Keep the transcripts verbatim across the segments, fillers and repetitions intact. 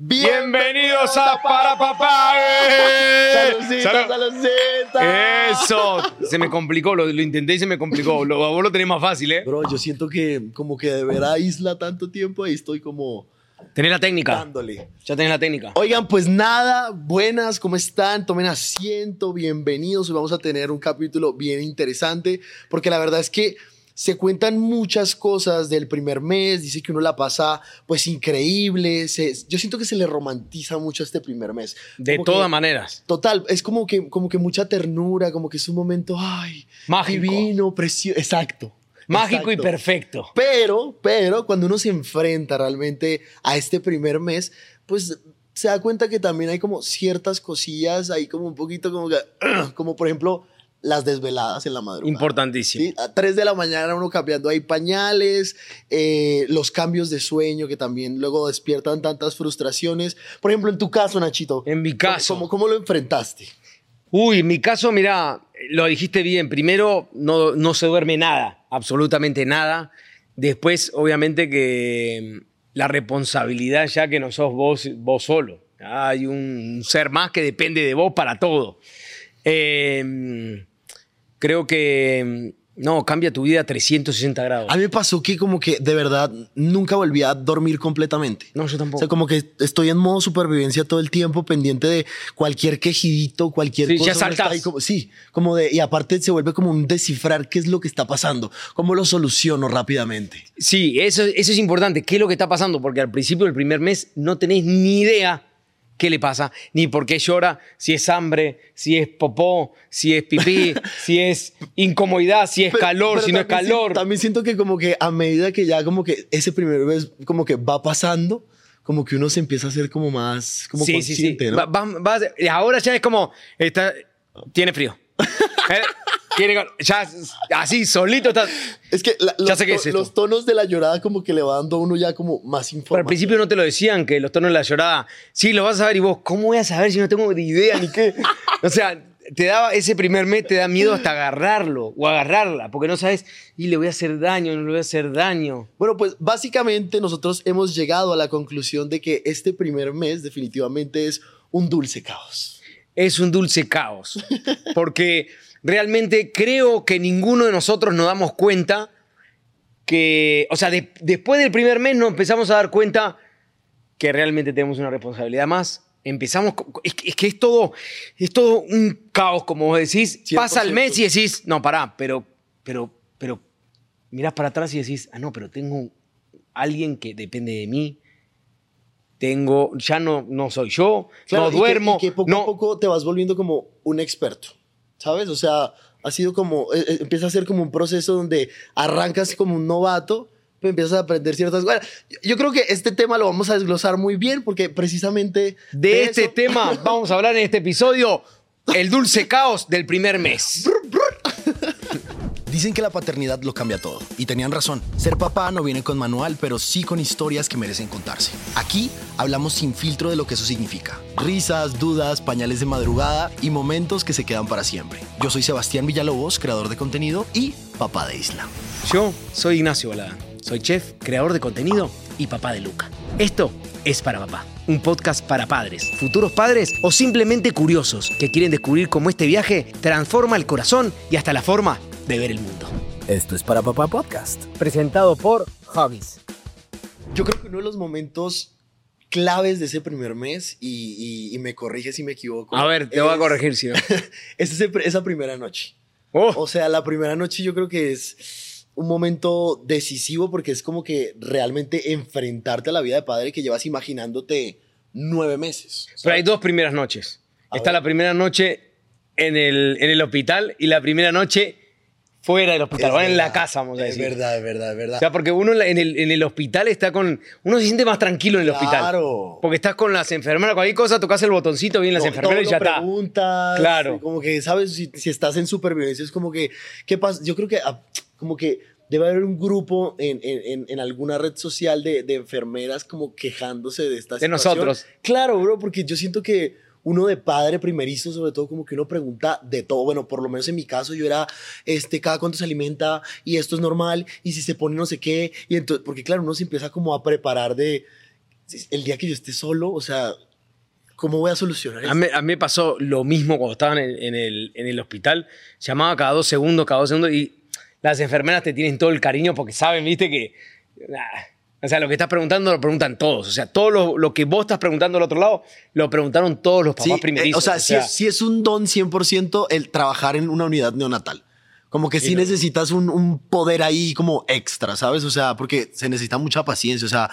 Bienvenidos a Para Papá. ¡Saludcita, Salud. saludcita! Eso. Se me complicó, lo, lo intenté y se me complicó. Lo, vos lo tenés más fácil, ¿eh? Bro, yo siento que como que de ver a Isla tanto tiempo ahí estoy como Tenés la técnica. dándole. Ya tenés la técnica. Oigan, pues nada, buenas, ¿cómo están? Tomen asiento, bienvenidos. Hoy vamos a tener un capítulo bien interesante porque la verdad es que se cuentan muchas cosas del primer mes, dice que uno la pasa pues increíble, se, yo siento que se le romantiza mucho este primer mes. De Como todas que, maneras. Total, es como que, como que mucha ternura, como que es un momento, ay, Mágico. divino, precioso, exacto. Mágico y exacto. perfecto. Pero, pero cuando uno se enfrenta realmente a este primer mes, pues se da cuenta que también hay como ciertas cosillas ahí como un poquito como que, como por ejemplo las desveladas en la madrugada. Importantísimo. ¿Sí? A tres de la mañana uno cambiando ahí pañales, eh, los cambios de sueño que también luego despiertan tantas frustraciones. Por ejemplo, en tu caso, Nachito. En mi caso. ¿Cómo, cómo lo enfrentaste? Uy, en mi caso, mira, lo dijiste bien. Primero, no, no se duerme nada, absolutamente nada. Después, obviamente, que la responsabilidad ya que no sos vos, vos solo. Hay un ser más que depende de vos para todo. Eh, creo que, no, cambia tu vida a trescientos sesenta grados. A mí me pasó que como que de verdad nunca volví a dormir completamente. No, yo tampoco. O sea, como que estoy en modo supervivencia todo el tiempo, pendiente de cualquier quejidito, cualquier Sí, cosa. ya uno saltás. está ahí como, sí, como de, y aparte se vuelve como un descifrar qué es lo que está pasando, cómo lo soluciono rápidamente. Sí, eso, eso es importante. ¿Qué es lo que está pasando? Porque al principio del primer mes no tenés ni idea qué le pasa, ni por qué llora, si es hambre, si es popó, si es pipí, si es incomodidad, si es Pero- calor, pero si no es también calor. si- también siento que como que a medida que ya como que ese primer mes como que va pasando, como que uno se empieza a hacer como más como sí, sí, sí. consciente, ¿no? Va- va- va- ahora ya es como, está, tiene frío. Eh, tiene, ya así, solito está. Es que la- Ya los, sé qué to- es esto. los tonos de la llorada como que le va dando a uno ya como más Pero información. al principio no te lo decían, que los tonos de la llorada, sí, lo vas a saber y vos, ¿cómo voy a saber si no tengo ni idea ni qué? O sea, te daba ese primer mes, te da miedo hasta agarrarlo o agarrarla, porque no sabes, y le voy a hacer daño, no le voy a hacer daño. Bueno, pues básicamente nosotros hemos llegado a la conclusión de que este primer mes definitivamente es un dulce caos. Es un dulce caos, porque realmente creo que ninguno de nosotros nos damos cuenta que, o sea, de- después del primer mes nos empezamos a dar cuenta que realmente tenemos una responsabilidad más. Empezamos, co- es, que- es que es todo, es todo un caos, como vos decís. cien por Pasa el mes y ciento. decís, no, pará, pero, pero, pero, mirás para atrás y decís, ah, no, pero tengo alguien que depende de mí. Tengo, ya no, no soy yo, Claro, no y que- duermo, y que, poco no, a poco te vas volviendo como un experto, ¿sabes? O sea, ha sido como, eh, eh, empieza a ser como un proceso donde arrancas como un novato, pero empiezas a aprender ciertas cosas. Yo, yo creo que este tema lo vamos a desglosar muy bien porque precisamente De este eso- tema vamos a hablar en este episodio, el dulce caos del primer mes. Dicen que la paternidad lo cambia todo, y tenían razón. Ser papá no viene con manual, pero sí con historias que merecen contarse. Aquí hablamos sin filtro de lo que eso significa. Risas, dudas, pañales de madrugada y momentos que se quedan para siempre. Yo soy Sebastián Villalobos, creador de contenido y papá de Isla. Yo soy Ignacio Balada, soy chef, creador de contenido y papá de Luca. Esto es Para Papá, un podcast para padres, futuros padres o simplemente curiosos que quieren descubrir cómo este viaje transforma el corazón y hasta la forma de ver el mundo. Esto es Para Papá Podcast. Presentado por Hobbies. Yo creo que uno de los momentos claves de ese primer mes, y, y- y me corrige si me equivoco. A ver, te voy a es- corregir si no. es ese- esa primera noche. Oh, O sea, la primera noche yo creo que es un momento decisivo porque es como que realmente enfrentarte a la vida de padre que llevas imaginándote nueve meses. pero hay dos primeras noches. A Está ver. la primera noche en el, en el hospital y la primera noche fuera del hospital, Es o en la verdad, casa, vamos a es decir. verdad, es verdad, es verdad. O sea, porque uno en, la- en el, en el hospital está con... Uno se siente más tranquilo en el hospital. Claro. Porque estás con las enfermeras, cualquier cosa, tocas el botoncito, vienen las To- enfermeras y todo ya lo está. preguntas, Claro. Como que, ¿sabes? Si, si estás en supervivencia, es como que, ¿qué pasa? Yo creo que ah, como que debe haber un grupo en, en, en, en alguna red social de, de enfermeras como quejándose de esta De situación. nosotros. Claro, bro, porque yo siento que uno de padre primerizo, sobre todo, como que uno pregunta de todo. Bueno, por lo menos en mi caso, yo era, este, cada cuánto se alimenta y esto es normal y si se pone no sé qué. Y entonces, porque claro, uno se empieza como a preparar de, el día que yo esté solo, o sea, ¿cómo voy a solucionar eso? A mí, a mí me pasó lo mismo cuando estaban en, en, el, en el hospital. Llamaba cada dos segundos, cada dos segundos y las enfermeras te tienen todo el cariño porque saben, viste, que... Nah, o sea, lo que estás preguntando lo preguntan todos. O sea, todo lo, lo que vos estás preguntando al otro lado lo preguntaron todos los papás Sí, primerizos. eh, o sea, o sí, sea es, sí es un don cien por ciento el trabajar en una unidad neonatal. Como que sí, Sí, no. necesitas un, un poder ahí como extra, ¿sabes? O sea, porque se necesita mucha paciencia. O sea,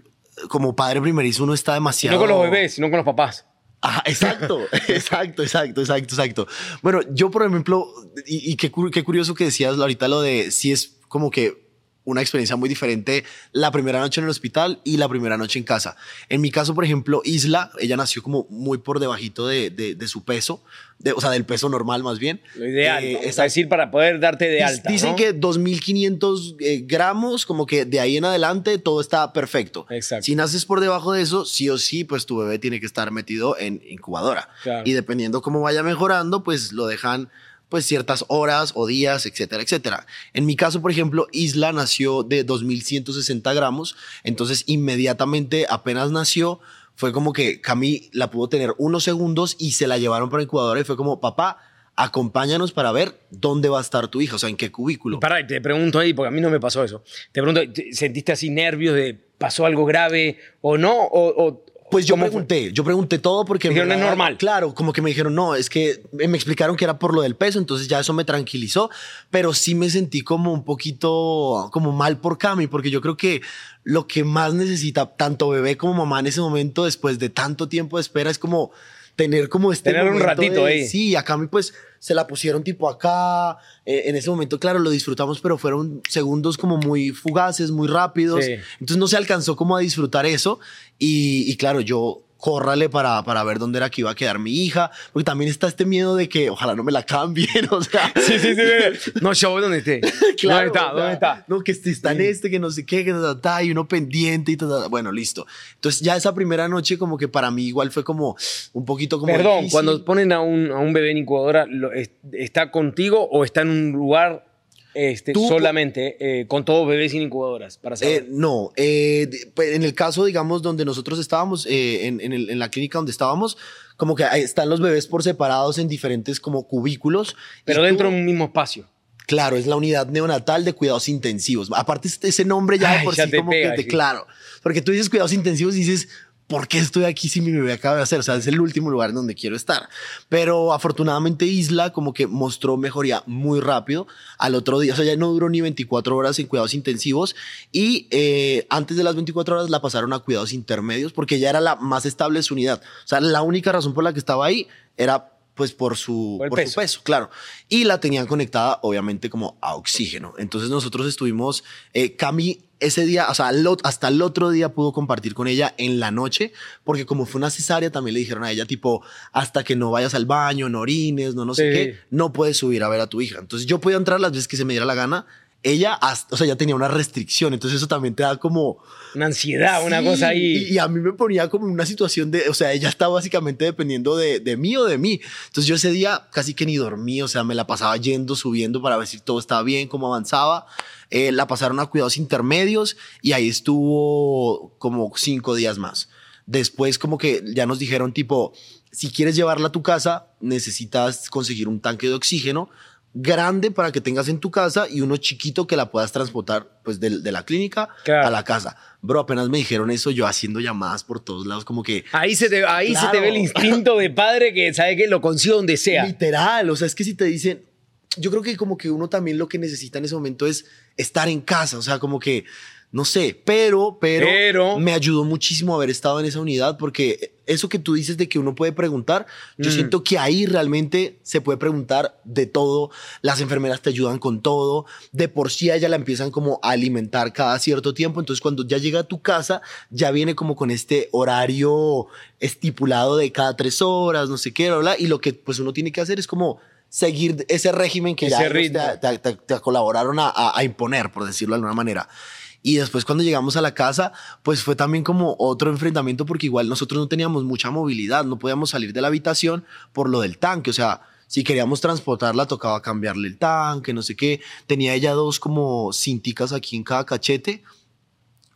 como padre primerizo uno está y demasiado... no con los bebés, sino con los papás. Ah, exacto, exacto, exacto, exacto, exacto. Bueno, yo, por ejemplo, y, y qué, cu- qué curioso que decías ahorita lo de si es como que una experiencia muy diferente la primera noche en el hospital y la primera noche en casa. En mi caso, por ejemplo, Isla, ella nació como muy por debajito de, de, de su peso, de, o sea, del peso normal más bien. Lo ideal, Eh, vamos esa- a decir, para poder darte de Dic- alta, Dicen ¿no? que dos mil quinientos eh, gramos, como que de ahí en adelante todo está perfecto. Exacto. Si naces por debajo de eso, sí o sí, pues tu bebé tiene que estar metido en incubadora. Claro. Y dependiendo cómo vaya mejorando, pues lo dejan pues ciertas horas o días, etcétera, etcétera. En mi caso, por ejemplo, Isla nació de dos mil ciento sesenta gramos, entonces inmediatamente apenas nació, fue como que Cami la pudo tener unos segundos y se la llevaron para incubadora y fue como, papá, acompáñanos para ver dónde va a estar tu hija, o sea, en qué cubículo. Pará, te pregunto ahí, porque a mí no me pasó eso. Te pregunto, ¿te- ¿sentiste así nervios de pasó algo grave o no? O, o- Pues yo ¿cómo fue? pregunté, yo pregunté todo porque... en Dijeron, "Es verdad, normal". Claro, como que me dijeron, no, es que me explicaron que era por lo del peso, entonces ya eso me tranquilizó, pero sí me sentí como un poquito, como mal por Cami, porque yo creo que lo que más necesita tanto bebé como mamá en ese momento, después de tanto tiempo de espera, es como tener como este Tener un momento ratito de- ahí. Sí, a Cami pues se la pusieron tipo acá, eh, en ese momento, claro, lo disfrutamos, pero fueron segundos como muy fugaces, muy rápidos, Sí. entonces no se alcanzó como a disfrutar eso y, y claro, yo córrale para, para ver dónde era que iba a quedar mi hija, porque también está este miedo de que ojalá no me la cambien, o sea... Sí, sí, sí. No, yo voy donde esté. Claro, ¿Dónde está? o sea, ¿Dónde está? No, que este está en este, que no sé qué, que ta, ta, ta, y uno pendiente y ta, ta, ta. Bueno, listo. Entonces ya esa primera noche como que para mí igual fue como un poquito como Perdón, difícil. cuando ponen a un, a un bebé en incubadora, lo- es- ¿está contigo o está en un lugar este, Tú- solamente eh, con todos bebés sin incubadoras? Para saber. Eh, no, eh, de- pues, en el caso, digamos, donde nosotros estábamos, eh, en, en el- en la clínica donde estábamos, como que ahí están los bebés por separados en diferentes como cubículos. Pero Y dentro tú- de un mismo espacio. Claro, es la unidad neonatal de cuidados intensivos. Aparte, este- ese nombre ya de Ay, por ya sí te como pega, que te, sí. claro. Porque tú dices cuidados intensivos y dices, ¿por qué estoy aquí si mi bebé acaba de hacer? O sea, es el último lugar en donde quiero estar. Pero afortunadamente Isla como que mostró mejoría muy rápido al otro día. O sea, ya no duró ni veinticuatro horas en cuidados intensivos y eh, antes de las veinticuatro horas la pasaron a cuidados intermedios porque ya era la más estable de su unidad. O sea, la única razón por la que estaba ahí era pues por su, Por el por peso. su peso, claro. Y la tenían conectada, obviamente, como a oxígeno. Entonces nosotros estuvimos, eh, Cami ese día, o sea, al ot- hasta el otro día pudo compartir con ella en la noche, porque como fue una cesárea, también le dijeron a ella, tipo, hasta que no vayas al baño, no orines, no no sé Sí. qué, no puedes subir a ver a tu hija. Entonces yo podía entrar las veces que se me diera la gana. Ella, hasta- o sea, ya tenía una restricción, entonces eso también te da como... Una ansiedad, una Sí, cosa ahí. Y, y a mí me ponía como en una situación de, o sea, ella estaba básicamente dependiendo de, de mí o de mí. Entonces yo ese día casi que ni dormí, o sea, me la pasaba yendo, subiendo para ver si todo estaba bien, cómo avanzaba. Eh, la pasaron a cuidados intermedios y ahí estuvo como cinco días más. Después como que ya nos dijeron tipo, si quieres llevarla a tu casa, necesitas conseguir un tanque de oxígeno grande para que tengas en tu casa y uno chiquito que la puedas transportar pues de, de la clínica Claro. a la casa. Bro, apenas me dijeron eso, yo haciendo llamadas por todos lados, como que Ahí, se te, ahí se te Claro. ve el instinto de padre que sabe que lo consigo donde sea. literal, o sea, es que si te dicen, yo creo que como que uno también lo que necesita en ese momento es estar en casa, o sea, como que, no sé, pero, pero, Pero- me ayudó muchísimo haber estado en esa unidad porque eso que tú dices de que uno puede preguntar, yo Mm. siento que ahí realmente se puede preguntar de todo, las enfermeras te ayudan con todo, de por sí a ella la empiezan como a alimentar cada cierto tiempo, entonces cuando ya llega a tu casa, ya viene como con este horario estipulado de cada tres horas, no sé qué, bla, bla, y lo que pues uno tiene que hacer es como seguir ese régimen que Ese ya ellos ritmo. te, te- te- te colaboraron a, a- a imponer, por decirlo de alguna manera. Y después cuando llegamos a la casa, pues fue también como otro enfrentamiento porque igual nosotros no teníamos mucha movilidad, no podíamos salir de la habitación por lo del tanque, o sea, si queríamos transportarla tocaba cambiarle el tanque, no sé qué. Tenía ella dos como cinticas aquí en cada cachete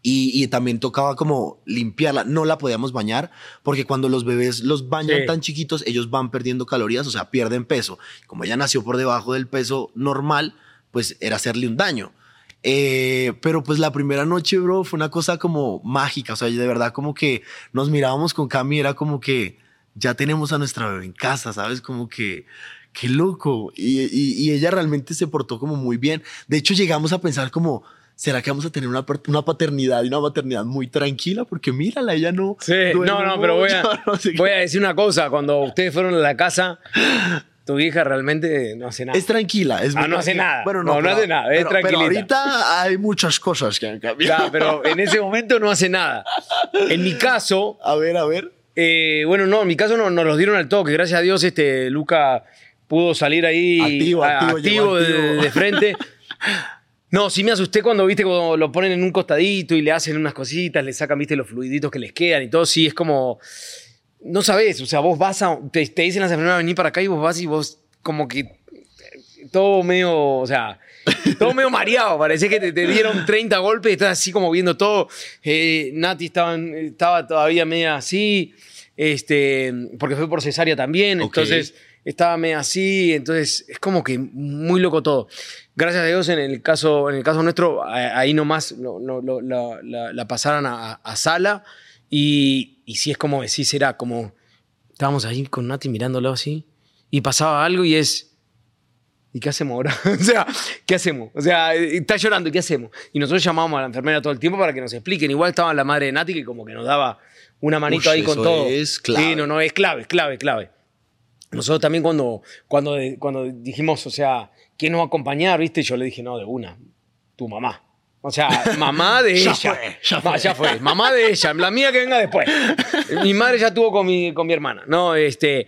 Y, y también tocaba como limpiarla. No la podíamos bañar porque cuando los bebés los bañan Sí. tan chiquitos, ellos van perdiendo calorías, o sea, pierden peso. Como ella nació por debajo del peso normal, pues era hacerle un daño. Eh, pero pues la primera noche, bro, fue una cosa como mágica. O sea, de verdad como que nos mirábamos con Cami, era como que ya tenemos a nuestra bebé en casa, ¿sabes? Como que, qué loco. Y, y, y ella realmente se portó como muy bien. De hecho, llegamos a pensar como... ¿Será que vamos a tener una, una paternidad y una maternidad muy tranquila? Porque mírala, ella no... Sí, duerme no, no, pero voy a, mucho, no sé qué. voy a decir una cosa. Cuando ustedes fueron a la casa, tu hija realmente no hace nada. Es tranquila. Es Ah, muy no hace tranquila. nada. Bueno, No, no pero- hace nada, es pero- Pero tranquilita. ahorita hay muchas cosas que han cambiado. Ya, pero en ese momento no hace nada. En mi caso, A ver, a ver. eh, bueno, no, en mi caso no, nos los dieron al toque. Gracias a Dios, este, Luca pudo salir ahí Activo, a- activo, llegó de, activo. de frente. No, sí me asusté cuando, viste, cuando lo ponen en un costadito y le hacen unas cositas, le sacan, viste, los fluiditos que les quedan y todo. Sí, es como... No sabés, o sea, vos vas a... Te, te dicen las enfermeras, vení para acá y vos vas y vos como que... Todo medio, o sea... Todo medio mareado, parecía que te, te dieron treinta golpes y estás así como viendo todo. Eh, Nati estaba, estaba todavía media así, este, porque fue por cesárea también, Ok. entonces estaba media así, entonces es como que muy loco todo. Gracias a Dios en el caso, en el caso nuestro, a- ahí nomás lo- lo- lo- la, la- la pasaron a, a sala y, y sí es como decís, era como, estábamos ahí con Nati mirándolo así y pasaba algo y es... ¿Y qué hacemos ahora? O sea, ¿qué hacemos? O sea, está llorando, ¿y qué hacemos? Y nosotros llamamos a la enfermera todo el tiempo para que nos expliquen. Igual estaba la madre de Nati que como que nos daba una manito Ush, ahí con eso todo. es clave. Sí, no, no, es clave, es clave, es clave. Nosotros también cuando, cuando, cuando dijimos, o sea, ¿quién nos va a acompañar? ¿Viste? Yo le dije, no, de una, tu mamá. O sea, mamá de Ya ella. fue, ya Ma- fue. ya fue. Mamá de ella. La mía que venga después. Mi madre ya tuvo con mi, con mi hermana. No, este...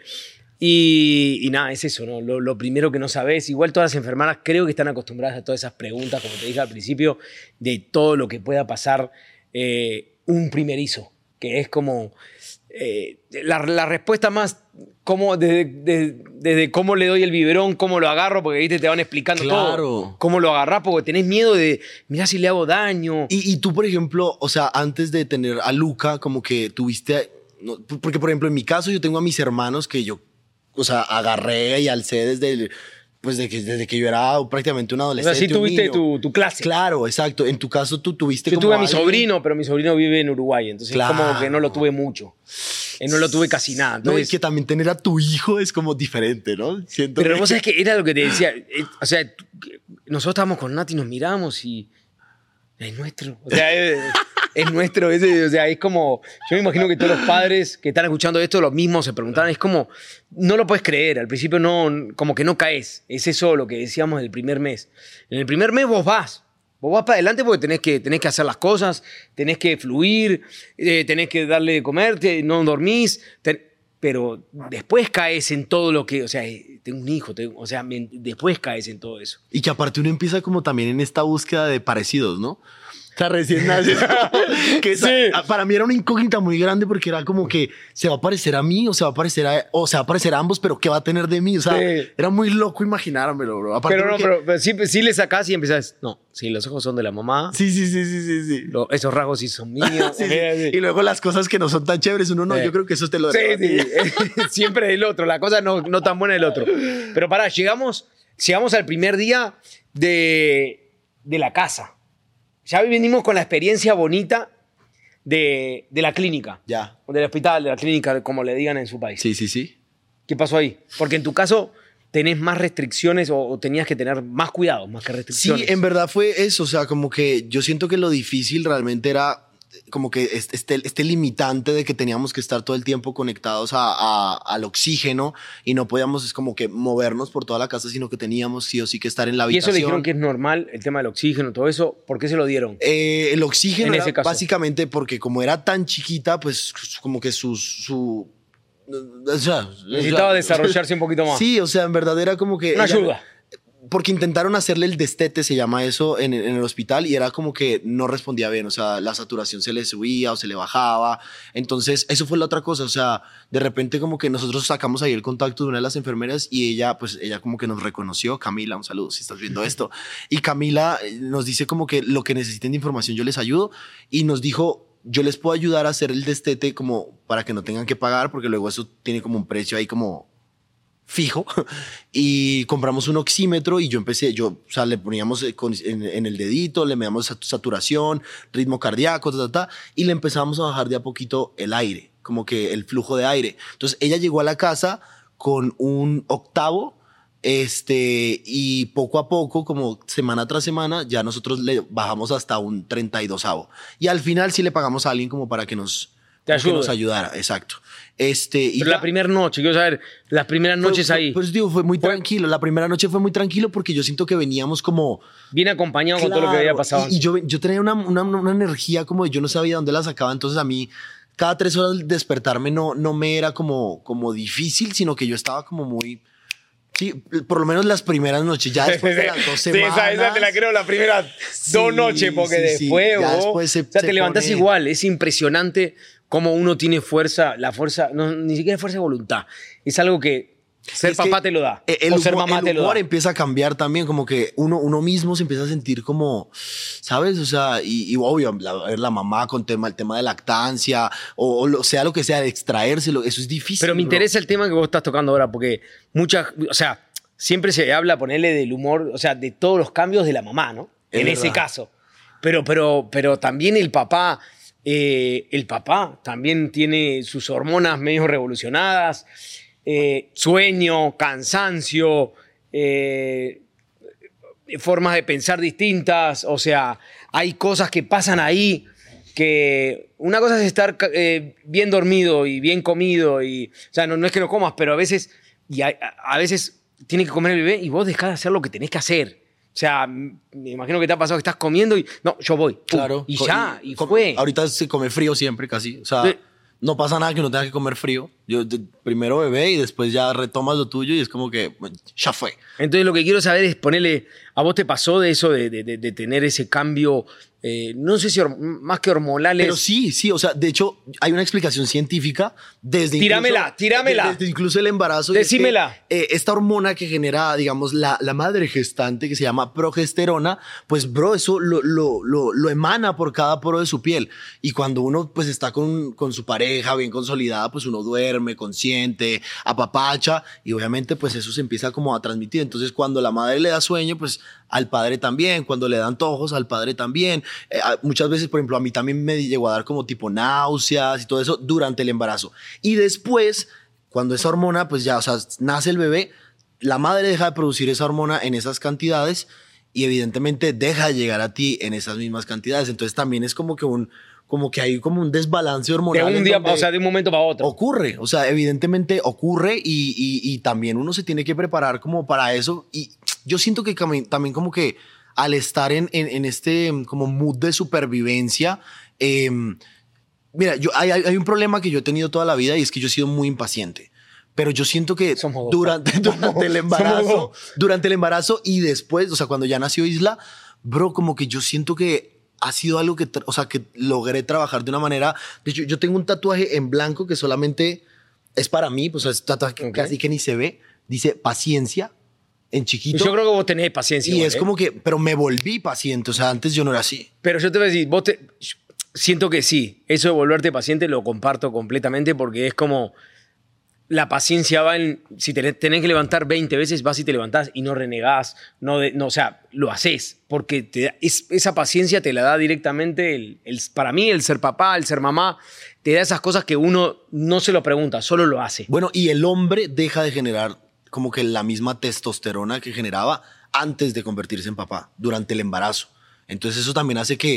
Y, y nada, es eso, ¿no? Lo, lo primero que no sabes, igual todas las enfermeras creo que están acostumbradas a todas esas preguntas, como te dije al principio, de todo lo que pueda pasar eh, un primerizo, que es como eh, la, la respuesta más, como desde, desde, desde cómo le doy el biberón, cómo lo agarro, porque ¿viste? Te van explicando Claro. todo, cómo lo agarrás, porque tenés miedo de, mirá si le hago daño. Y, y tú, por ejemplo, o sea, antes de tener a Luca, como que tuviste... no, porque, por ejemplo, en mi caso, yo tengo a mis hermanos que yo, o sea, agarré y alcé desde, el- pues, de que, desde que yo era prácticamente un O sea, adolescente. sí un tuviste niño. tu, tu clase. Claro, exacto. En tu caso, tú tuviste Yo como tuve a mi alguien- sobrino, pero mi sobrino vive en Uruguay, entonces Claro. como que no lo tuve mucho. Eh, no lo tuve casi nada. No, Entonces, es que también tener a tu hijo es como diferente, ¿no? Siento pero que- vos sabés que era lo que te decía. eh, o sea, tú- nosotros estábamos con Nati, nos miramos y es nuestro. O sea, es, es nuestro. ese, o sea, es como, yo me imagino que todos los padres que están escuchando esto, lo mismo se preguntaban. Es como, no lo puedes creer. Al principio no, como que no caes. Es eso lo que decíamos del primer mes. En el primer mes vos vas. Vos vas para adelante porque tenés que, tenés que hacer las cosas, tenés que fluir, eh, tenés que darle de comer, te- no dormís. ten- pero después caes en todo lo que, o sea, eh, tengo un hijo, tengo- o sea, me- después caes en todo eso. Y que aparte uno empieza como también en esta búsqueda de parecidos, ¿no? O sea, recién nace. que esa- Sí. Para mí era una incógnita muy grande porque era como que se va a parecer a mí o se va a parecer a, o se va a parecer a ambos, pero ¿qué va a tener de mí? O sea, Sí. era muy loco imaginármelo, bro. Aparte Pero no, porque- pero, pero sí, sí le sacás y empezás, no, sí, los ojos son de la mamá, Sí, sí, sí, sí, sí. sí. lo- esos rasgos sí son míos. Sí, sí. Eh, sí. Y luego las cosas que no son tan chéveres, uno no, Eh. yo creo que eso te lo Sí, heredó a sí, ti. siempre del otro, la cosa no, no tan buena del otro. Pero pará, llegamos, llegamos al primer día de, de la casa. Ya venimos con la experiencia bonita de, de la clínica. Ya. O del hospital, de la clínica, como le digan en su país. Sí, sí, sí. ¿Qué pasó ahí? Porque en tu caso tenés más restricciones o, o tenías que tener más cuidado, más que Sí, restricciones. en verdad fue eso, o sea, como que yo siento que lo difícil realmente era como que este, este, este limitante de que teníamos que estar todo el tiempo conectados a, a- al oxígeno y no podíamos es como que movernos por toda la casa, sino que teníamos sí o sí que estar en la Y eso habitación. le dijeron que es normal, el tema del oxígeno, todo eso. ¿Por qué se lo dieron? Eh, el oxígeno En era ese caso. básicamente porque como era tan chiquita, pues como que su... su o sea, Necesitaba o sea, desarrollarse un poquito más. Sí, o sea, en verdad era como que... Una ella- ayuda. porque intentaron hacerle el destete, se llama eso, en, en el hospital, y era como que no respondía bien, o sea, la saturación se le subía o se le bajaba. Entonces, eso fue la otra cosa, o sea, de repente como que nosotros sacamos ahí el contacto de una de las enfermeras y ella, pues, ella como que nos reconoció. Camila, un saludo si estás viendo esto. Y Camila nos dice como que lo que necesiten de información yo les ayudo, y nos dijo, yo les puedo ayudar a hacer el destete como para que no tengan que pagar, porque luego eso tiene como un precio ahí como fijo, y compramos un oxímetro y yo empecé, yo, o sea, le poníamos en, en el dedito, le medíamos saturación, ritmo cardíaco, ta, ta, ta, y le empezamos a bajar de a poquito el aire, como que el flujo de aire. Entonces ella llegó a la casa con un octavo, este, y poco a poco, como semana tras semana, ya nosotros le bajamos hasta un treinta y dosavo. Y al final sí le pagamos a alguien como para que nos, Te que nos ayudara, exacto. Este, y Pero ya, la primera noche, quiero saber, las primeras noches fue, ahí. Pues digo, fue muy Fue- tranquilo. La primera noche fue muy tranquilo porque yo siento que veníamos como... Bien acompañado con todo lo que había Claro, pasado. Y, y yo, yo tenía una, una, una energía como de yo no sabía dónde la sacaba. Entonces a mí, cada tres horas despertarme no, no me era como, como difícil, sino que yo estaba como muy... Sí, por lo menos las primeras noches. Ya después de las dos Sí, semanas... esa, esa te la creo las primeras Sí, dos noches, porque sí, sí. después, Ya vos, después se- o sea, se te levantás pone- igual. Es impresionante cómo uno tiene fuerza, la fuerza, no, ni siquiera fuerza de voluntad. Es algo que ser Es que papá te lo da, el o ser humor- mamá el te lo humor da. empieza a cambiar también, como que uno, uno mismo se empieza a sentir como, ¿sabes? O sea, y, y obvio, la, ver la mamá con tema, el tema de lactancia, o, o lo, sea lo que sea, de extraérselo, eso es difícil. Pero me bro. interesa el tema que vos estás tocando ahora, porque muchas, o sea, siempre se habla, ponerle del humor, o sea, de todos los cambios de la mamá, ¿no? Es en verdad. ese caso. Pero, pero, pero también el papá, eh, el papá también tiene sus hormonas medio revolucionadas, eh, sueño, cansancio, eh, formas de pensar distintas, o sea, hay cosas que pasan ahí que una cosa es estar eh, bien dormido y bien comido, y, o sea, no, no es que no comas, pero a veces, y a, a veces tiene que comer el bebé y vos dejás de hacer lo que tenés que hacer. O sea, me imagino que te ha pasado que estás comiendo y no, yo voy. pum, Claro. Y Co- ya, y co- fue. Ahorita se come frío siempre casi. O sea, Sí. no pasa nada que uno tenga que comer frío. Yo de- primero bebé y después ya retomas lo tuyo y es como que bueno, ya fue. Entonces lo que quiero saber es ponerle, ¿a vos te pasó de eso, de, de- de- de tener ese cambio, eh, no sé si hor- más que hormonal es... Pero sí, sí, o sea, de hecho hay una explicación científica desde Tíramela, incluso, tíramela. Desde incluso el embarazo. y es que, Decímela. eh, esta hormona que genera, digamos, la, la madre gestante que se llama progesterona, pues bro, eso lo, lo, lo, lo emana por cada poro de su piel. Y cuando uno pues está con, con su pareja bien consolidada, pues uno duerme, consciente, apapacha y obviamente pues eso se empieza como a transmitir. Entonces cuando la madre le da sueño, pues al padre también, cuando le dan antojos al padre también. Eh, a- muchas veces, por ejemplo, a mí también me llegó a dar como tipo náuseas y todo eso durante el embarazo. Y después, cuando esa hormona, pues ya, o sea, nace el bebé, la madre deja de producir esa hormona en esas cantidades y evidentemente deja de llegar a ti en esas mismas cantidades. Entonces también es como que un, como que hay como un desbalance de hormonal. un en día, donde- o sea, de un momento para otro. Ocurre, o sea, evidentemente ocurre y, y- y también uno se tiene que preparar como para eso. Y yo siento que cami- también como que al estar en, en- en este como mood de supervivencia, eh, mira, yo, hay, hay- hay un problema que yo he tenido toda la vida y es que yo he sido muy impaciente. Pero yo siento que Somos dos. durante, durante el Somos embarazo, dos. durante el embarazo y después, o sea, cuando ya nació Isla, bro, como que yo siento que ha sido algo que, tra- o sea, que logré trabajar de una manera. De hecho, yo tengo un tatuaje en blanco que solamente es para mí, pues es un tatuaje que Ok. casi que ni se ve. Dice paciencia en chiquito. Yo creo que vos tenés paciencia. y igual, es ¿eh? como que, pero me volví paciente, o sea, antes yo no era así. Pero yo te voy a decir, vos te, siento que sí, eso de volverte paciente lo comparto completamente porque es como la paciencia va en, si tenés, tenés que levantar veinte veces, vas y te levantás y no renegás, no, de- no o sea, lo haces, porque te da- es, esa paciencia te la da directamente, el, el- para mí el ser papá, el ser mamá, te da esas cosas que uno no se lo pregunta, solo lo hace. Bueno, y el hombre deja de generar como que la misma testosterona que generaba antes de convertirse en papá, durante el embarazo. Entonces eso también hace que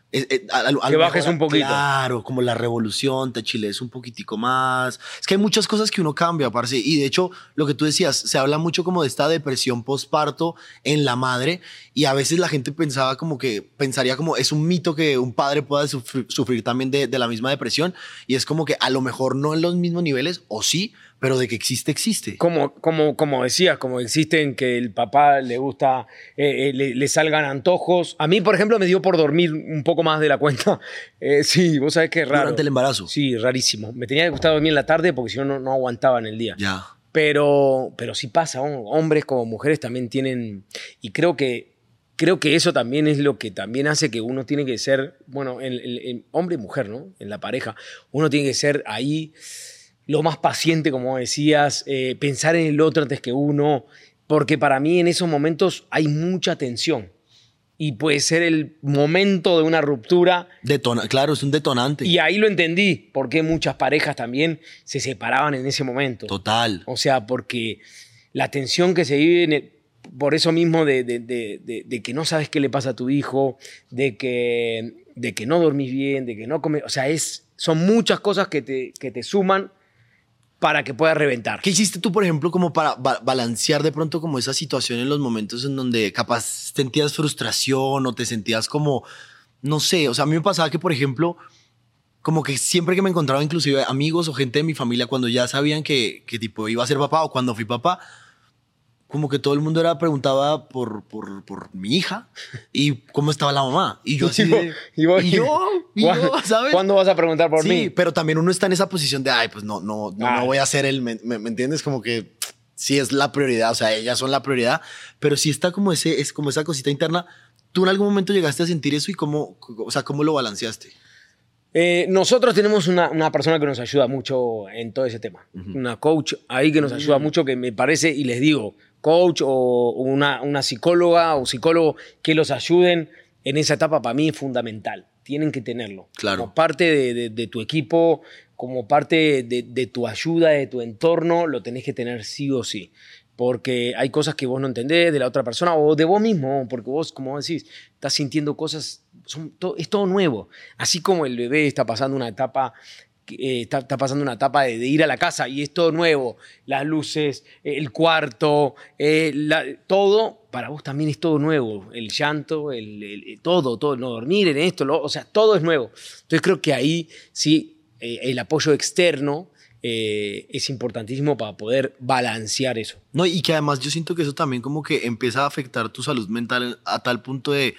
Es, es, a, a, a que bajes un poquito. Claro, como la revolución, te chiles un poquitico más. Es que hay muchas cosas que uno cambia, parce. Y de hecho, lo que tú decías, se habla mucho como de esta depresión postparto en la madre. Y a veces la gente pensaba como que, pensaría como, es un mito que un padre pueda sufrir, sufrir también de, de la misma depresión. Y es como que a lo mejor no en los mismos niveles, o sí, pero de que existe, existe. Como, como, como decías, como existen que el papá le gusta, eh, eh, le, le salgan antojos. A mí, por ejemplo, me dio por dormir un poco más de la cuenta. Eh, sí, vos sabés que es raro. Durante el embarazo. Sí, rarísimo. Me tenía que gustar dormir en la tarde porque si no, no, no aguantaba en el día. Ya. Pero, pero sí pasa, hombres como mujeres también tienen, y creo que, creo que eso también es lo que también hace que uno tiene que ser, bueno, en, en, en hombre y mujer, ¿no? En la pareja, uno tiene que ser ahí lo más paciente, como decías, eh, pensar en el otro antes que uno, porque para mí en esos momentos hay mucha tensión y puede ser el momento de una ruptura. Detona, claro, es un detonante. Y ahí lo entendí, porque muchas parejas también se separaban en ese momento. Total. O sea, porque la tensión que se vive en el, por eso mismo de, de, de, de, de que no sabes qué le pasa a tu hijo, de que, de que no dormís bien, de que no comes, o sea, es, son muchas cosas que te, que te suman para que puedas reventar. ¿Qué hiciste tú, por ejemplo, como para ba- balancear de pronto como esa situación en los momentos en donde capaz sentías frustración o te sentías como, no sé, o sea, a mí me pasaba que, por ejemplo, como que siempre que me encontraba inclusive amigos o gente de mi familia, cuando ya sabían que, que tipo iba a ser papá o cuando fui papá, como que todo el mundo era preguntaba por, por, por mi hija y cómo estaba la mamá. Y yo así de, y, vos, y yo, y yo, ¿sabes? ¿Cuándo vas a preguntar por sí, mí? Sí, pero también uno está en esa posición de, ay, pues no, no, no, Ah. no voy a ser el, ¿me, me, me entiendes? Como que sí es la prioridad, o sea, ellas son la prioridad, pero sí está como, ese, es como esa cosita interna. ¿Tú en algún momento llegaste a sentir eso y cómo, o sea, cómo lo balanceaste? Eh, nosotros tenemos una, una persona que nos ayuda mucho en todo ese tema. Uh-huh. Una coach ahí que nos ayuda uh-huh. mucho, que me parece, y les digo, coach o una, una psicóloga o psicólogo que los ayuden en esa etapa, para mí es fundamental. Tienen que tenerlo. Claro. Como parte de, de, de tu equipo, como parte de, de tu ayuda, de tu entorno, lo tenés que tener sí o sí. Porque hay cosas que vos no entendés de la otra persona o de vos mismo, porque vos, como vos decís, estás sintiendo cosas, son to, es todo nuevo. Así como el bebé está pasando una etapa, eh, está, está pasando una etapa de, de ir a la casa y es todo nuevo, las luces, el cuarto, eh, la, todo, para vos también es todo nuevo, el llanto, el, el, todo, todo, no dormir en esto, lo, o sea, todo es nuevo. Entonces creo que ahí sí, eh, el apoyo externo Eh, es importantísimo para poder balancear eso. No, y que además yo siento que eso también como que empieza a afectar tu salud mental a tal punto de,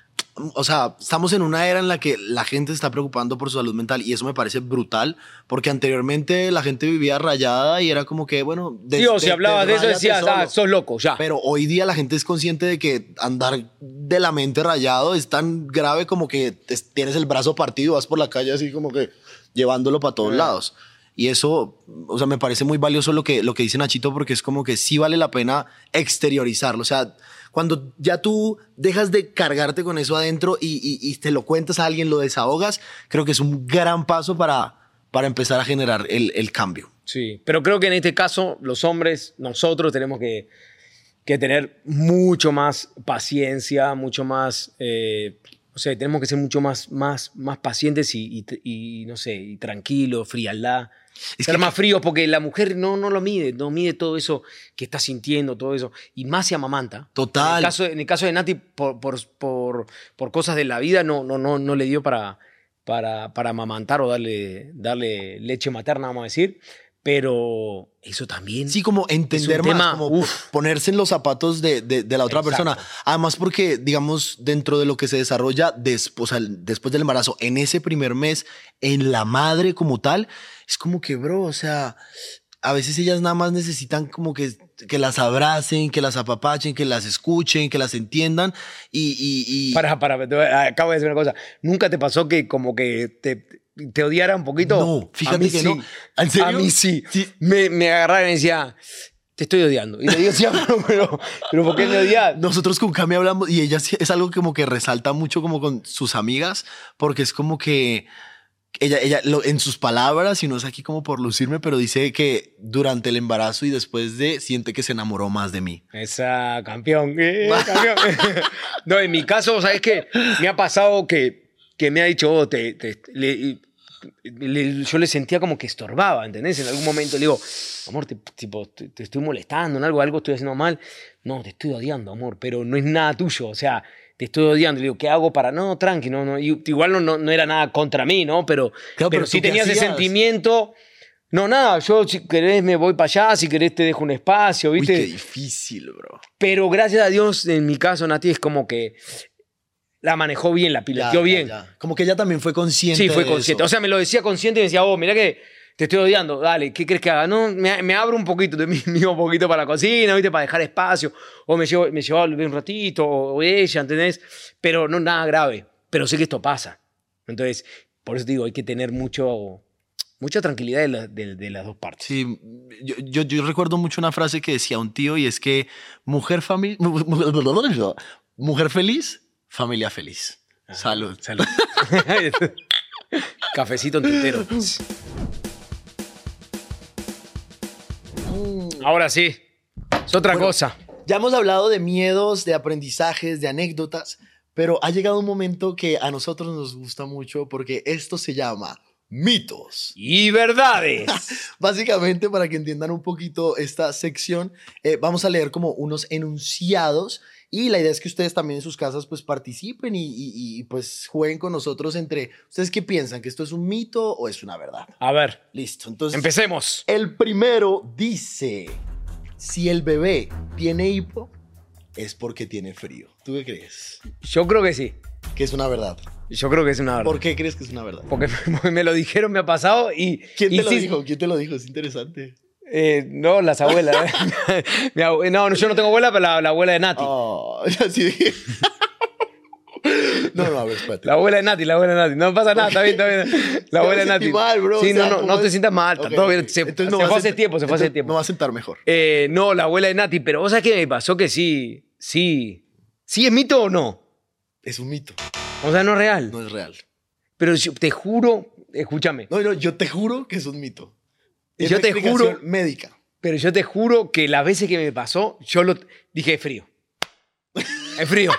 o sea, estamos en una era en la que la gente se está preocupando por su salud mental y eso me parece brutal, porque anteriormente la gente vivía rayada y era como que, bueno... Sí, o si hablabas de eso decías, ah, sos loco, ya. Pero hoy día la gente es consciente de que andar de la mente rayado es tan grave como que te, tienes el brazo partido, vas por la calle así como que llevándolo para todos eh. lados. Y eso, o sea, me parece muy valioso lo que, lo que dice Nachito, porque es como que sí vale la pena exteriorizarlo. O sea, cuando ya tú dejas de cargarte con eso adentro y, y, y te lo cuentas a alguien, lo desahogas, creo que es un gran paso para, para empezar a generar el, el cambio. Sí, pero creo que en este caso los hombres, nosotros tenemos que, que tener mucho más paciencia, mucho más... Eh, o sea, tenemos que ser mucho más, más, más pacientes y, y, y, no sé, y tranquilos, frialdad. Es ser que más frío porque la mujer no, no lo mide, no mide todo eso que está sintiendo, todo eso. Y más se amamanta. Total. En el caso, en el caso de Nati, por, por, por, por cosas de la vida, no, no, no, no le dio para, para, para amamantar o darle, darle leche materna, vamos a decir. Pero eso también. Sí, como entender más, tema, como uf. ponerse en los zapatos de, de, de la otra Exacto. persona. Además, porque, digamos, dentro de lo que se desarrolla después, o sea, después del embarazo, en ese primer mes, en la madre como tal, es como que, bro, o sea, a veces ellas nada más necesitan como que, que las abracen, que las apapachen, que las escuchen, que las entiendan y... y, y... Para, para, acabo de decir una cosa. ¿Nunca te pasó que como que te... te odiara un poquito? No, fíjate que sí. no. ¿En serio? A mí sí. sí. Me, me agarraron y decía, te estoy odiando. Y le digo, sí, pero, pero, pero ¿por qué me odias? Nosotros con Cami hablamos y ella es algo como que resalta mucho como con sus amigas, porque es como que ella, ella lo, en sus palabras, y no es aquí como por lucirme, pero dice que durante el embarazo y después de, siente que se enamoró más de mí. Esa, campeón. Eh, campeón. No, en mi caso, ¿sabes qué? Me ha pasado que que me ha dicho, oh, te, te, le, le, yo le sentía como que estorbaba, ¿entendés? En algún momento le digo, amor, te, tipo, te, te estoy molestando en algo, algo estoy haciendo mal. No, te estoy odiando, amor, pero no es nada tuyo, o sea, te estoy odiando. Le digo, ¿qué hago para...? No, tranqui, no, no. Igual no, no, no era nada contra mí, ¿no? Pero, claro, pero pero sí ¿tú qué tenía ese hacías? sentimiento... No, nada, yo si querés me voy para allá, si querés te dejo un espacio, ¿viste? Uy, qué difícil, bro. Pero gracias a Dios, en mi caso, Nati, es como que la manejó bien, la piloteó Ya, bien. ya, ya. Como que ella también fue consciente. Sí, fue de consciente. eso. O sea, me lo decía consciente y me decía, oh, mira que te estoy odiando, dale, ¿qué crees que haga? No, me, me abro un poquito de mí mismo, un poquito para la cocina, ¿viste? Para dejar espacio. O me llevo, me llevaba un ratito, o ella, ¿entendés? Pero no nada grave. Pero sé que esto pasa. Entonces, por eso te digo, hay que tener mucho... Mucha tranquilidad de, la, de, de las dos partes. Sí, yo, yo, yo recuerdo mucho una frase que decía un tío y es que mujer, fami- mujer feliz, familia feliz. Ajá. Salud. Salud. Cafecito entero. Ahora sí, es otra Bueno, cosa. Ya hemos hablado de miedos, de aprendizajes, de anécdotas, pero ha llegado un momento que a nosotros nos gusta mucho porque esto se llama mitos. Y verdades. Básicamente, para que entiendan un poquito esta sección, eh, vamos a leer como unos enunciados y la idea es que ustedes también en sus casas pues participen y, y, y, pues jueguen con nosotros entre... ¿Ustedes qué piensan? ¿Que esto es un mito o es una verdad? A ver, Listo, entonces... empecemos. El primero dice, si el bebé tiene hipo, es porque tiene frío. ¿Tú qué crees? Yo creo que sí. Que es una verdad. Yo creo que es una verdad. ¿Por qué crees que es una verdad? Porque me, me lo dijeron, me ha pasado y... ¿Quién y te lo sí- dijo? ¿Quién te lo dijo? Es interesante. Eh, no, las abuelas. Mi abue- no, no, yo no tengo abuela, pero la, la abuela de Nati. Oh, así dije. No, no, a ver, espérate. La abuela de Nati, la abuela de Nati. No pasa nada, está bien, está bien. La me abuela de sentí Nati. mal, bro, Sí, o sea, no, no, ¿cómo no te es? sientas mal, está Ok, todo bien. ok. Se, Entonces se me fue va a hace sent- tiempo, se fue hace entonces tiempo. Me va a sentar mejor. Eh, no, la abuela de Nati, pero ¿vos sabés qué me pasó? Que sí, sí. ¿Sí es mito o no? Es un mito. O sea, no es real. No es real. Pero yo te juro, escúchame, No, no, yo te juro que es un mito. Y Es yo una te explicación juro- médica. pero yo te juro que las veces que me pasó, yo lo dije, es frío. Es frío.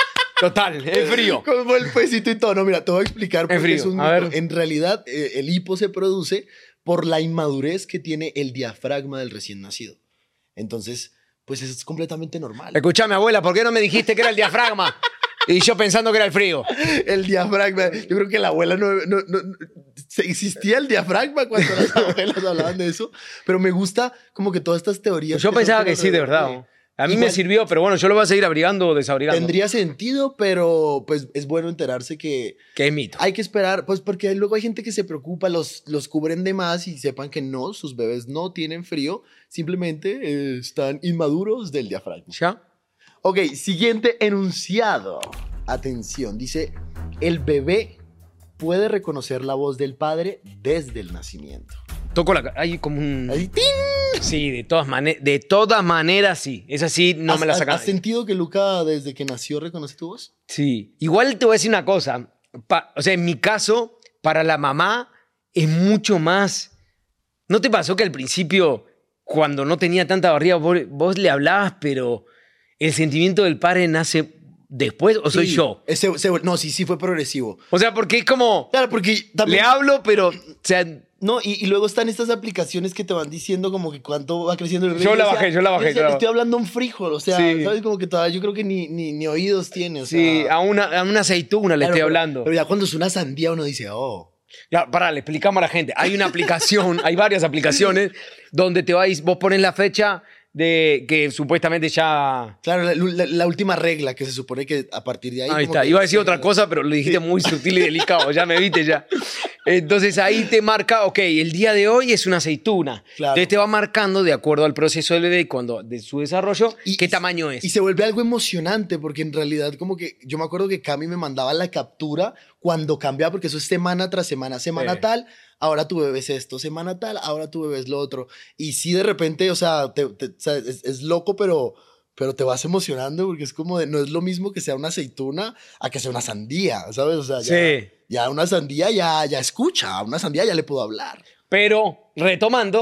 Total, es frío. Como el pesito y todo. No, mira, te voy a explicar por Es qué frío. es un A mito. ver. En realidad, eh, el hipo se produce por la inmadurez que tiene el diafragma del recién nacido. Entonces, pues eso es completamente normal. Escuchame, abuela, ¿por qué no me dijiste que era el diafragma? Y yo pensando que era el frío. El diafragma. Yo creo que la abuela no, no, no- no- se- existía el diafragma cuando las abuelas hablaban de eso. Pero me gusta como que todas estas teorías. Yo que pensaba son que sí, de verdad. alrededor ¿no? A mí me Igual- sirvió, pero bueno, yo lo voy a seguir abrigando o desabrigando. Tendría sentido, pero pues es bueno enterarse que Que es mito. hay que esperar, pues porque luego hay gente que se preocupa, los, los cubren de más y sepan que no, sus bebés no tienen frío, simplemente eh, están inmaduros del diafragma. ¿Ya? Ok, siguiente enunciado. Atención, dice, el bebé puede reconocer la voz del padre desde el nacimiento. Toco la... ca- Hay como un... Ahí, ¡ting! Sí, de todas, mane- de todas maneras sí. Esa sí, no ¿Has- me la has- sacan. ¿Has sentido que Luca desde que nació reconoce tu voz? Sí. Igual te voy a decir una cosa. Pa- o sea, en mi caso, para la mamá es mucho más... ¿No te pasó que al principio, cuando no tenía tanta barriga, vos, vos le hablabas, pero el sentimiento del padre nace después o soy Sí, yo? ese- se- no, sí, sí fue progresivo. O sea, porque es como... Claro, porque también... Le hablo, pero... O sea, No, y, y luego están estas aplicaciones que te van diciendo como que cuánto va creciendo el bebé. Yo Y la decía- bajé, yo la bajé, decía, yo la estoy bajé. hablando un frijol, o sea, Sí. ¿sabes? Como que todavía yo creo que ni, ni, ni oídos tiene, o sí, sea... a una, a una aceituna le claro, estoy pero- hablando. Pero ya cuando es una sandía uno dice, oh... Ya, pará, le explicamos a la gente. Hay una aplicación, hay varias aplicaciones donde te vais, vos pones la fecha de que supuestamente ya... Claro, la, la- la última regla que se supone que a partir de ahí... Ahí como está. que- Iba a decir otra cosa, pero lo dijiste muy sutil y delicado. Ya me viste ya. Entonces ahí te marca, ok, el día de hoy es una aceituna. Claro. Entonces te va marcando de acuerdo al proceso del bebé y cuando, de su desarrollo, Y- qué tamaño es. Y se vuelve algo emocionante porque en realidad como que yo me acuerdo que Cami me mandaba la captura cuando cambiaba porque eso es semana tras semana, semana Sí. tal, ahora tu bebé es esto, semana tal, ahora tu bebé es lo otro. Y sí de repente, o sea, te- te- o sea, es, es loco, pero, pero te vas emocionando porque es como de, no es lo mismo que sea una aceituna a que sea una sandía, ¿sabes? O sea, ya, Sí. ya una sandía ya, ya escucha, a una sandía ya le puedo hablar. Pero, retomando,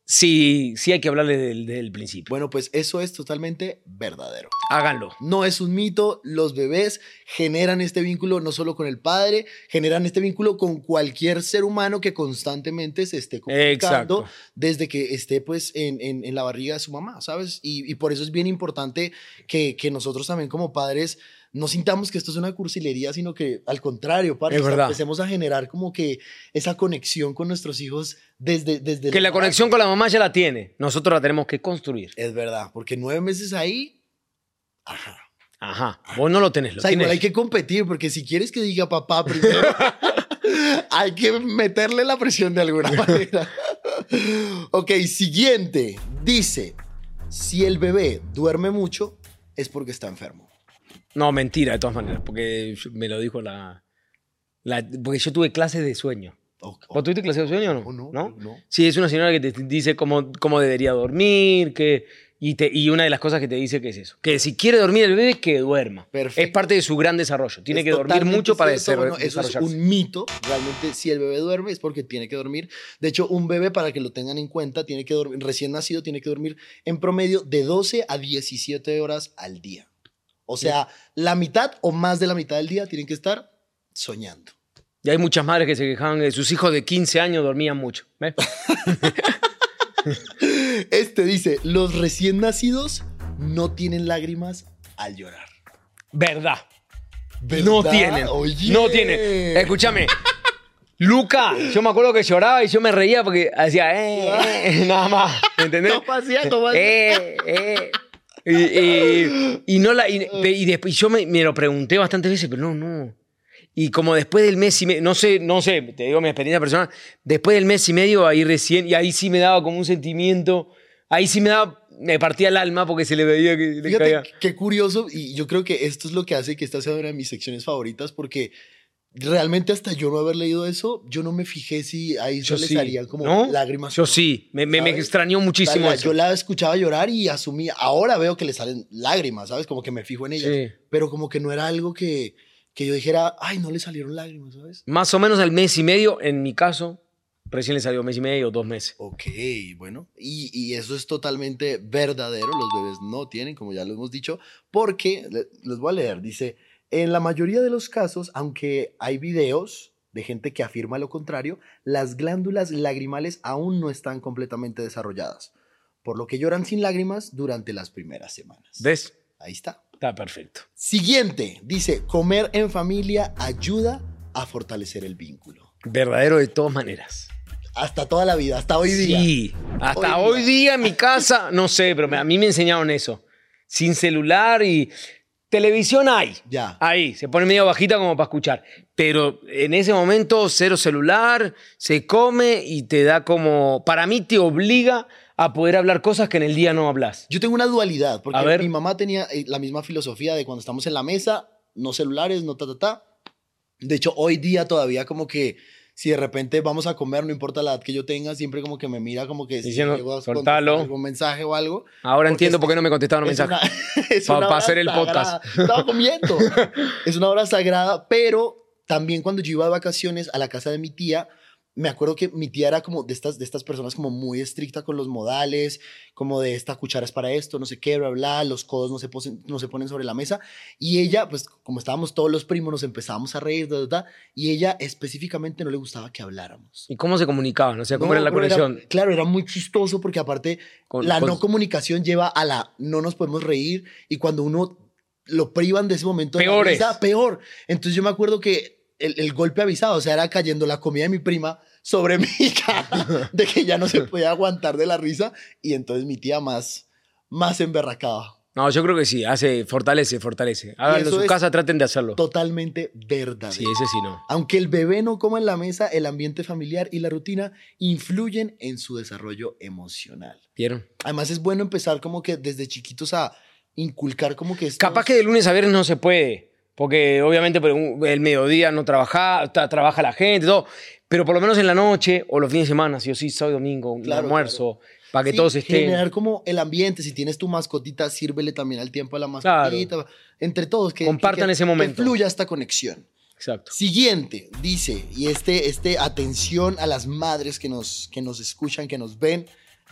sí, sí hay que hablarle desde, desde el principio. Bueno, pues eso es totalmente verdadero. Háganlo. No es un mito, los bebés generan este vínculo no solo con el padre, generan este vínculo con cualquier ser humano que constantemente se esté comunicando Exacto. desde que esté pues en, en, en la barriga de su mamá, ¿sabes? Y, y por eso es bien importante que, que nosotros también como padres no sintamos que esto es una cursilería, sino que al contrario, parce, Es verdad. empecemos a generar como que esa conexión con nuestros hijos desde... desde Que el la embarazo. conexión con la mamá ya la tiene. Nosotros la tenemos que construir. Es verdad, porque nueve meses ahí... Ajá. Ajá. Vos no lo tenés, lo O sea, igual tienes. hay que competir, porque si quieres que diga papá primero, hay que meterle la presión de alguna manera. Ok, siguiente. Dice, si el bebé duerme mucho, es porque está enfermo. No, mentira, de todas maneras, porque yo- me lo dijo la, la... Porque yo tuve clases de sueño. O- o- ¿Vos tuviste clases de sueño o no? Oh, no, ¿No? no. Sí, es una señora que te dice cómo, cómo debería dormir, que, y, te, y una de las cosas que te dice que es eso. Que si quiere dormir el bebé, que duerma. Perfecto. Es parte de su gran desarrollo. Tiene Es que dormir totalmente mucho para cierto. desarro- Bueno, eso es desarrollarse. un mito. Realmente, si el bebé duerme es porque tiene que dormir. De hecho, un bebé, para que lo tengan en cuenta, tiene que dormir, recién nacido, tiene que dormir en promedio de doce a diecisiete horas al día. O sea, la mitad o más de la mitad del día tienen que estar soñando. Y hay muchas madres que se quejaban de sus hijos de quince años dormían mucho. ¿Ves? Este dice, los recién nacidos no tienen lágrimas al llorar. Verdad. ¿Verdad? No tienen. Oye. No tienen. Escúchame. Luca, yo me acuerdo que lloraba y yo me reía porque hacía, eh, eh, nada más. ¿Entendés? Toma así, toma así. Eh, eh. Y, y- y no la, y, y después yo me, me lo pregunté bastantes veces, pero no, no. Y como después del mes y medio, no sé, no sé, te digo mi experiencia personal, después del mes y medio ahí recién, y ahí sí me daba como un sentimiento, ahí sí me daba, me partía el alma porque se le veía que le Fíjate caía. qué curioso, y yo creo que esto es lo que hace que esta sea una de mis secciones favoritas, porque realmente hasta yo no haber leído eso, yo no me fijé si ahí Yo se les sí. salían como ¿No? lágrimas. Yo o no. sí, me, me, me ¿Sabes? extrañó muchísimo O sea, eso. yo la escuchaba llorar y asumía, ahora veo que le salen lágrimas, ¿sabes? Como que me fijo en ellas, Sí. pero como que no era algo que, que yo dijera, ay, no le salieron lágrimas, ¿sabes? Más o menos al mes y medio, en mi caso, recién le salió mes y medio o dos meses. Ok, bueno, y, y eso es totalmente verdadero, los bebés no tienen, como ya lo hemos dicho, porque, le- les voy a leer, dice, en la mayoría de los casos, aunque hay videos de gente que afirma lo contrario, las glándulas lagrimales aún no están completamente desarrolladas, por lo que lloran sin lágrimas durante las primeras semanas. ¿Ves? Ahí está. Está perfecto. Siguiente, dice, comer en familia ayuda a fortalecer el vínculo. Verdadero de todas maneras. Hasta toda la vida, hasta hoy día. Sí, hasta Hoy hoy día. día. en mi casa, no sé, pero me- a mí me enseñaron eso. Sin celular y televisión hay. Ya. Ahí, se pone medio bajita como para escuchar. Pero en ese momento, cero celular, se come y te da como... Para mí te obliga a poder hablar cosas que en el día no hablas. Yo tengo una dualidad, porque A ver. mi mamá tenía eh, la misma filosofía de cuando estamos en la mesa, no celulares, no ta, ta, ta. De hecho, hoy día todavía como que si de repente vamos a comer, no importa la edad que yo tenga, siempre como que me mira como que Diciendo, si llego a contestar "Soltalo". algún mensaje o algo. Ahora Porque entiendo es- por qué no me contestaron Es mensajes. una, es Pa- una pa hora hacer el sagrada. podcast. Estaba comiendo. Es una hora sagrada, pero también cuando yo iba de vacaciones a la casa de mi tía, me acuerdo que mi tía era como de estas, de estas personas como muy estricta con los modales, como de esta cuchara es para esto, no sé qué, bla, bla, los codos no se, posen- no se ponen sobre la mesa. Y ella, pues como estábamos todos los primos, nos empezábamos a reír, da, da, da, y ella específicamente no le gustaba que habláramos. ¿Y cómo se comunicaban? O sea, ¿cómo No, era la pero conexión? claro, era muy chistoso porque aparte Con- la con- no comunicación lleva a la no nos podemos reír y cuando uno lo privan de ese momento de la Peores. risa, peor. Entonces yo me acuerdo que el, el golpe avisado, o sea, era cayendo la comida de mi prima sobre mi cara, de que ya no se podía aguantar de la risa y entonces mi tía más, más emberracada. No, yo creo que sí, hace, fortalece, fortalece. Háganlo en eso su es casa, traten de hacerlo. Totalmente verdadero. Sí, ese sí no. Aunque el bebé no coma en la mesa, el ambiente familiar y la rutina influyen en su desarrollo emocional. ¿Vieron? Además es bueno empezar como que desde chiquitos a inculcar como que... estos- Capaz que de lunes a viernes no se puede, porque obviamente por un- el mediodía no trabaja, ta- trabaja la gente, todo, pero por lo menos en la noche o los fines de semana, sí o sí, sábado y domingo, un Claro, almuerzo, para que Sí, todos estén. generar como el ambiente. Si tienes tu mascotita, sírvele también al tiempo a la mascotita. Entre todos. Que, Compartan que- ese momento. Que fluya esta conexión. Exacto. Siguiente, dice, y este, este, atención a las madres que nos, que nos escuchan, que nos ven.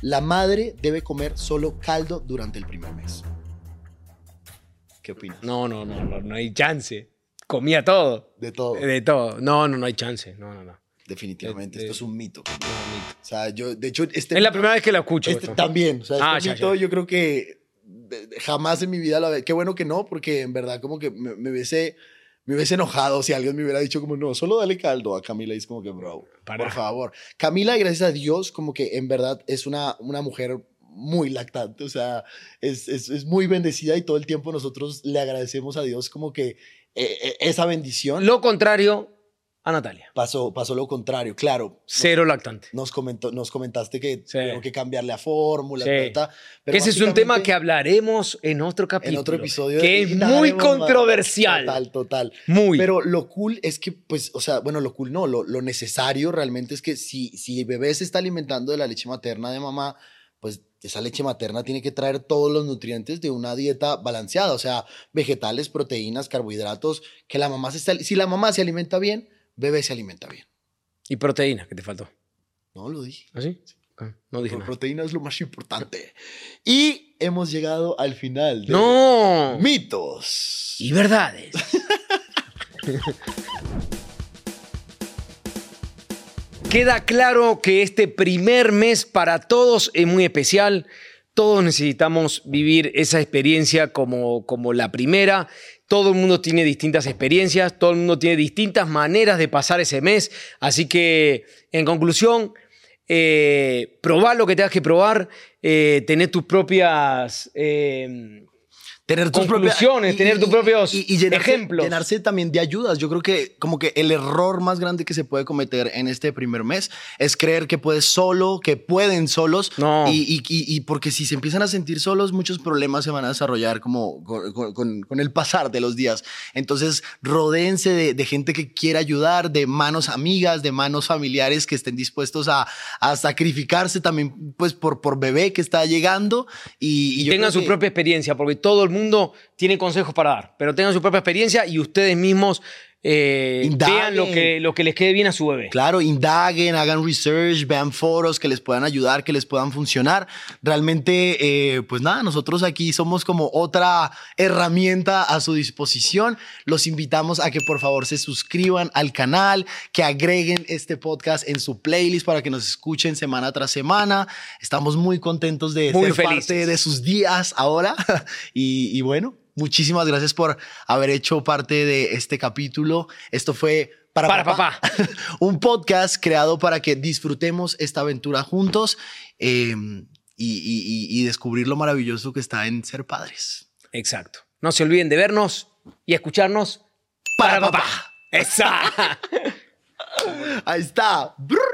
La madre debe comer solo caldo durante el primer mes. ¿Qué opinas? No, no, no, no, no hay chance. Comía todo. De todo. De todo. No, no, no hay chance. No, no, no. Definitivamente, De- de- esto es un mito. No, mito. O sea, yo, de hecho, este Es la primera vez que lo escucho. Este esto. también, o sea, este Ah, ya, mito ya. yo creo que de- de- jamás en mi vida lo había... Qué bueno que no, porque en verdad como que me, me hubiese... Me hubiese enojado si alguien me hubiera dicho como, no, solo dale caldo a Camila. Y es como que, bro, Para. por favor. Camila, gracias a Dios, como que en verdad es una, una mujer muy lactante. O sea, es, es, es muy bendecida y todo el tiempo nosotros le agradecemos a Dios como que eh, eh, esa bendición. Lo contrario a Natalia. Pasó, pasó lo contrario, claro. Cero lactante. Nos, comentó, nos comentaste que Sí. tuvieron que cambiarle a fórmula. Sí. ta, ta, ta, pero Que ese es un tema básicamente- que hablaremos en otro capítulo. en otro episodio. Que y es nada, muy haremos más. controversial. Total, total. Muy. Pero lo cool es que, pues, o sea, bueno, lo cool no, lo, lo necesario realmente es que si, si el bebé se está alimentando de la leche materna de mamá, pues esa leche materna tiene que traer todos los nutrientes de una dieta balanceada, o sea, vegetales, proteínas, carbohidratos, que la mamá se está, si la mamá se alimenta bien, bebé se alimenta bien. Y proteína, que te faltó. No lo dije. ¿Así? Ah, no dije La nada. proteína es lo más importante. Y hemos llegado al final de No. mitos. Y verdades. Queda claro que este primer mes para todos es muy especial. Todos necesitamos vivir esa experiencia como, como la primera. Todo el mundo tiene distintas experiencias, todo el mundo tiene distintas maneras de pasar ese mes. Así que, en conclusión, eh, probá lo que tengas que probar, eh, tener tus propias... eh, Tener tus conclusiones, propias- tener tus propios llenarse, ejemplos. Llenarse también de ayudas. Yo creo que como que el error más grande que se puede cometer en este primer mes es creer que puedes solo, que pueden solos. No. Y, y, y- y porque si se empiezan a sentir solos, muchos problemas se van a desarrollar como con, con- con- con el pasar de los días. Entonces, rodéense de, de gente que quiera ayudar, de manos amigas, de manos familiares que estén dispuestos a, a sacrificarse también pues por, por bebé que está llegando. Y, y yo tengan creo su que- propia experiencia, porque todo el mundo tiene consejos para dar, pero tengan su propia experiencia y ustedes mismos eh, Indaguen. vean lo que, lo que les quede bien a su bebé. Claro, indaguen, hagan research, vean foros que les puedan ayudar, que les puedan funcionar. Realmente, eh, pues nada, nosotros aquí somos como otra herramienta a su disposición. Los invitamos a que por favor se suscriban al canal, que agreguen este podcast en su playlist para que nos escuchen semana tras semana. Estamos muy contentos de Muy ser felices. parte de sus días ahora. y, y bueno, muchísimas gracias por haber hecho parte de este capítulo. Esto fue Para, Para Papá. Un podcast creado para que disfrutemos esta aventura juntos eh, y, y- y- y descubrir lo maravilloso que está en ser padres. Exacto. No se olviden de vernos y escucharnos para, Para papá. papá. Esa. Ahí está. Brr.